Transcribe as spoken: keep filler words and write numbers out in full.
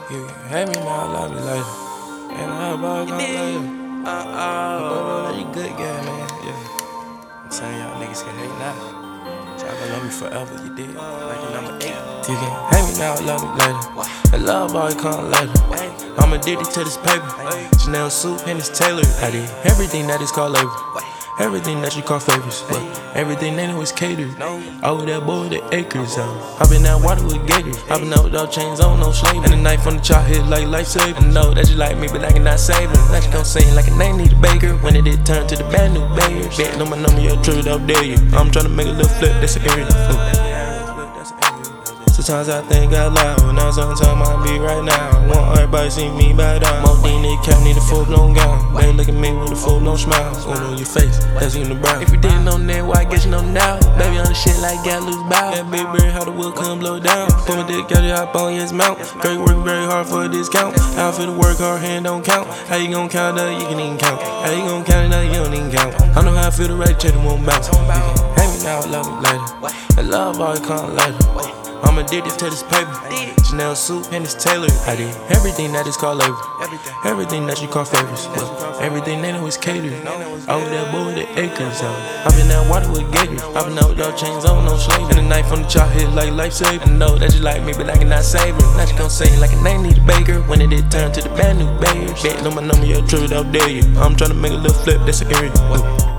You can hate me now, love me later. And I about to later. Uh-oh. You good guy, man. Yeah. I'm saying y'all niggas can hate now. Y'all gonna love me forever, you did. Like a number eight. You can hate me now, love me later. The love always come later. I'm addicted to this paper. Chanel suit and it's tailored. I did everything that is called labor. Everything that you call favors, but everything they know is catered. Over that boy, the acres out. I been out water with gators. I been out without chains on, no slave. And the knife on the chop hit like lifesaver. I know that you like me, but I cannot save it. Now you gon' sing like a name need a baker. When it did turn to the bad new bears. Bet on my number, you'll trip it up, dare you. I'm tryna make a little flip, that's an area. Sometimes I think out loud, now sometimes I be right now. Want everybody see me bow down. Modine, they cap need a full blown gown. They look at me with a full blown smile. One on your face, that's in the brown. If you didn't know then, why I guess you know now. Baby on the shit like got loose bow. That big bird, how the wood come blow down. Put my dick out, hop on his mount. Girl, you work very hard for a discount. I feel to work hard, hand don't count. How you gon' count that? You can even count. How you gon' count it now? You don't even count. I know how I feel to write, check it won't bounce. You can hate me now, love me later. The love always come later. I'm addicted to this paper. Chanel suit and it's tailored. I did everything that is called labor. Everything that you call favors. But everything they know is catered. Over that boy, the acres out. I been out water with gators. I been out without chains on, no slave. And the knife on the chop hit like lifesaver. I know that you like me, but I cannot save it. Now you gon' sing like a name need a baker. When it did turn to the bad new bears. Bet on my number, you'll trip it up, dare you. I'm tryna make a little flip, that's an area.